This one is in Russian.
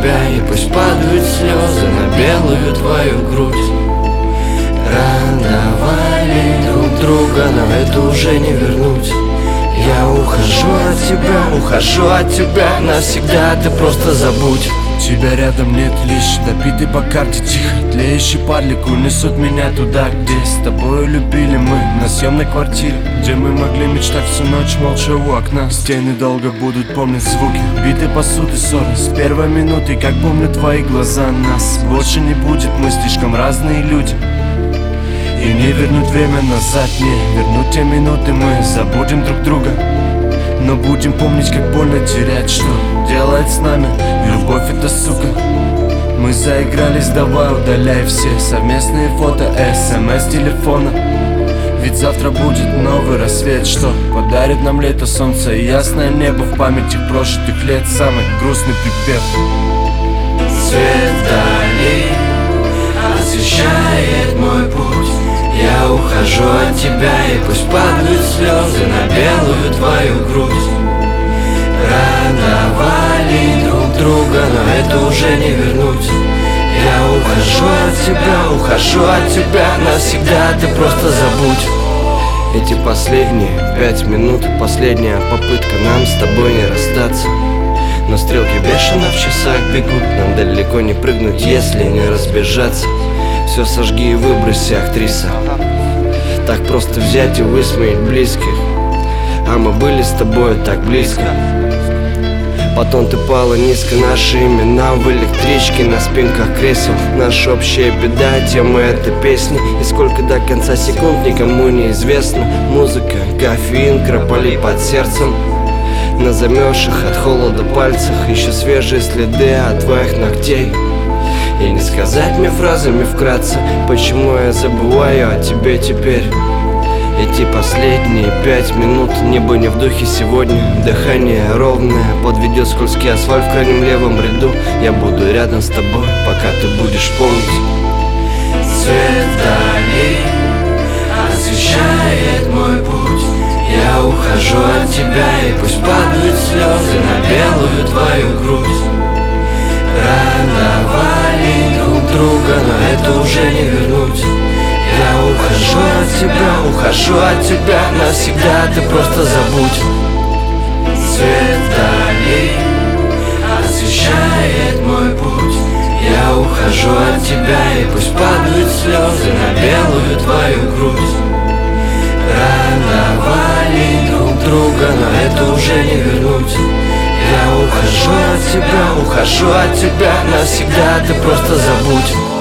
тебя, и пусть падают слезы на белую твою грудь. Рановали друг друга, но это уже не вернуть. Я ухожу от тебя навсегда, ты просто забудь. Тебя рядом нет, лишь допитый по карте тихо тлеющий парлик унесут меня туда, где с тобой любили мы. На съемной квартире, где мы могли мечтать всю ночь молча у окна. Стены долго будут помнить звуки битой посуды, ссоры с первой минуты, как помню твои глаза. Нас больше не будет, мы слишком разные люди, и не вернуть время назад, не вернуть те минуты. Мы забудем друг друга, но будем помнить, как больно терять, что делает с нами любовь эта сука. Мы заигрались, давай удаляй все совместные фото, смс телефона. Ведь завтра будет новый рассвет, что подарит нам лето, солнце и ясное небо. В памяти прожитых лет самый грустный припев. Свет вдали освещает мой путь. Я ухожу от тебя, и пусть падают слезы на белую твою грудь. Рановали друг друга, но это уже не вернуть. Я ухожу от тебя навсегда, ты просто забудь. Эти последние 5 минут, последняя попытка нам с тобой не расстаться. Но стрелки бешено в часах бегут, нам далеко не прыгнуть, если не разбежаться. Все сожги и выброси, актриса. Так просто взять и высмеять близких, а мы были с тобой так близко. Потом ты пала низко, наши имена в электричке, на спинках кресел. Наша общая беда, тема этой песни. И сколько до конца секунд никому не известно. Музыка, кофеин, крополи под сердцем. На замерзших от холода пальцах еще свежие следы от твоих ногтей. И не сказать мне фразами вкратце, почему я забываю о тебе теперь. Эти последние 5 минут, небо не в духе сегодня. Дыхание ровное, подведет скользкий асфальт в крайнем левом ряду. Я буду рядом с тобой, пока ты будешь помнить. Свет вдали освещает мой путь. Я ухожу от тебя, и пусть падают слезы на белую твою грудь. Рановали друг друга, но это уже не вернуть. Я ухожу от тебя навсегда, ты просто забудь. Свет вдали освещает мой путь. Я ухожу от тебя, и пусть падают слезы на белую твою грудь. Рановали друг друга, но это уже не вернуть. Я ухожу от тебя навсегда, ты просто забудь.